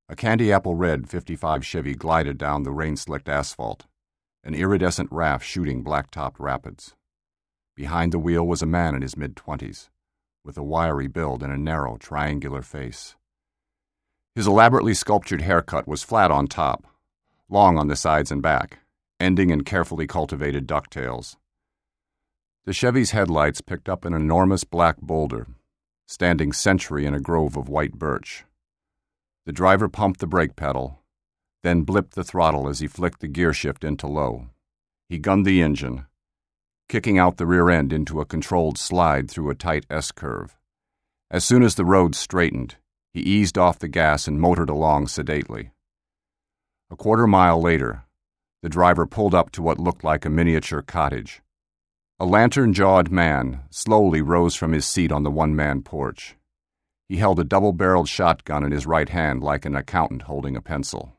A candy apple red 55 Chevy glided down the rain-slicked asphalt, an iridescent raft shooting black-topped rapids. Behind the wheel was a man in his mid-20s, with a wiry build and a narrow, triangular face. His elaborately sculptured haircut was flat on top, long on the sides and back, ending in carefully cultivated ducktails. The Chevy's headlights picked up an enormous black boulder, standing sentry in a grove of white birch. The driver pumped the brake pedal, then blipped the throttle as he flicked the gear shift into low. He gunned the engine, kicking out the rear end into a controlled slide through a tight S-curve. As soon as the road straightened, he eased off the gas and motored along sedately. A quarter-mile later, the driver pulled up to what looked like a miniature cottage. A lantern-jawed man slowly rose from his seat on the one-man porch. He held a double-barreled shotgun in his right hand like an accountant holding a pencil.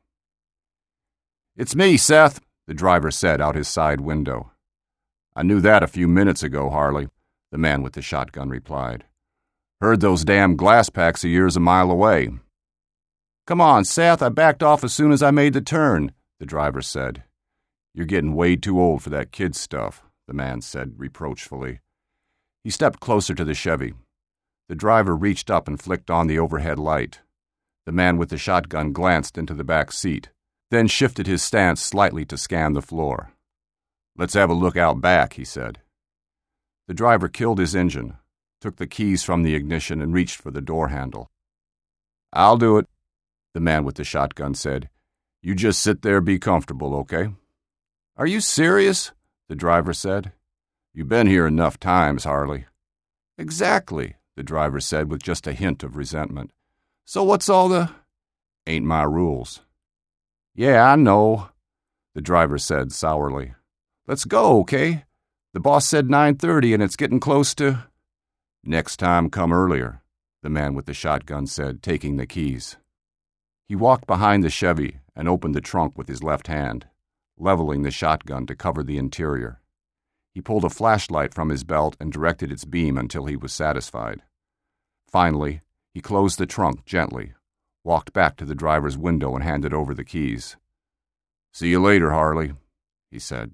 "It's me, Seth," the driver said out his side window. "I knew that a few minutes ago, Harley," the man with the shotgun replied. "Heard those damn glass packs of yours a mile away." "Come on, Seth, I backed off as soon as I made the turn," the driver said. "You're getting way too old for that kid stuff," the man said reproachfully. He stepped closer to the Chevy. The driver reached up and flicked on the overhead light. The man with the shotgun glanced into the back seat, then shifted his stance slightly to scan the floor. "Let's have a look out back," he said. The driver killed his engine, took the keys from the ignition, and reached for the door handle. "I'll do it," the man with the shotgun said. "You just sit there and be comfortable, okay?" "Are you serious?" the driver said. "You've been here enough times, Harley." "Exactly," the driver said with just a hint of resentment. "So what's all the—" "Ain't my rules." "Yeah, I know," the driver said sourly. "Let's go, okay? The boss said 9:30 and it's getting close to—" "Next time, come earlier," the man with the shotgun said, taking the keys. He walked behind the Chevy and opened the trunk with his left hand, leveling the shotgun to cover the interior. He pulled a flashlight from his belt and directed its beam until he was satisfied. Finally, he closed the trunk gently, walked back to the driver's window and handed over the keys. "See you later, Harley," he said.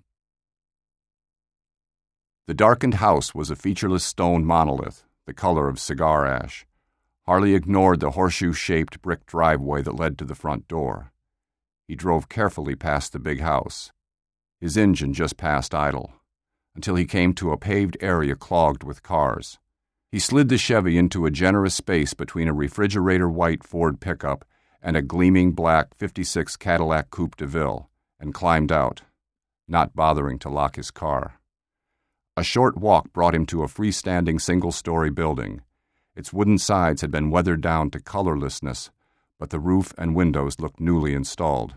The darkened house was a featureless stone monolith, the color of cigar ash. Harley ignored the horseshoe-shaped brick driveway that led to the front door. He drove carefully past the big house, his engine just past idle, until he came to a paved area clogged with cars. He slid the Chevy into a generous space between a refrigerator-white Ford pickup and a gleaming black '56 Cadillac Coupe de Ville and climbed out, not bothering to lock his car. A short walk brought him to a freestanding single-story building. Its wooden sides had been weathered down to colorlessness, but the roof and windows looked newly installed.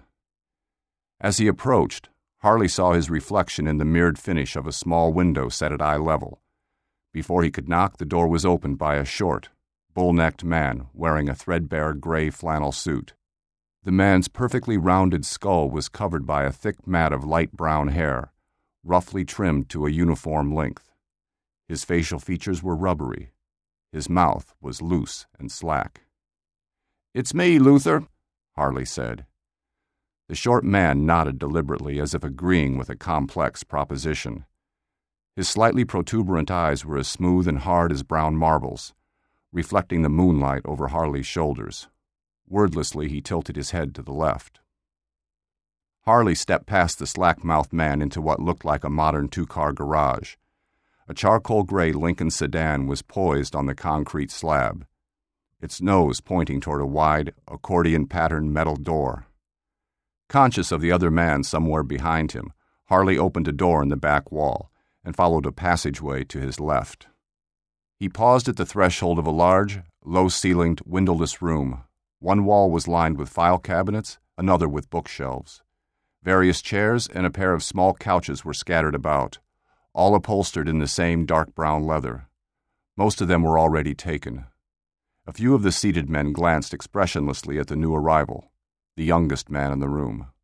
As he approached, Harley saw his reflection in the mirrored finish of a small window set at eye level. Before he could knock, the door was opened by a short, bull-necked man wearing a threadbare gray flannel suit. The man's perfectly rounded skull was covered by a thick mat of light brown hair, roughly trimmed to a uniform length. His facial features were rubbery. His mouth was loose and slack. "It's me, Luther," Harley said. The short man nodded deliberately as if agreeing with a complex proposition. His slightly protuberant eyes were as smooth and hard as brown marbles, reflecting the moonlight over Harley's shoulders. Wordlessly, he tilted his head to the left. Harley stepped past the slack-mouthed man into what looked like a modern two-car garage. A charcoal-gray Lincoln sedan was poised on the concrete slab, its nose pointing toward a wide, accordion-patterned metal door. Conscious of the other man somewhere behind him, Harley opened a door in the back wall and followed a passageway to his left. He paused at the threshold of a large, low-ceilinged, windowless room. One wall was lined with file cabinets, another with bookshelves. Various chairs and a pair of small couches were scattered about, all upholstered in the same dark brown leather. Most of them were already taken. A few of the seated men glanced expressionlessly at the new arrival, the youngest man in the room.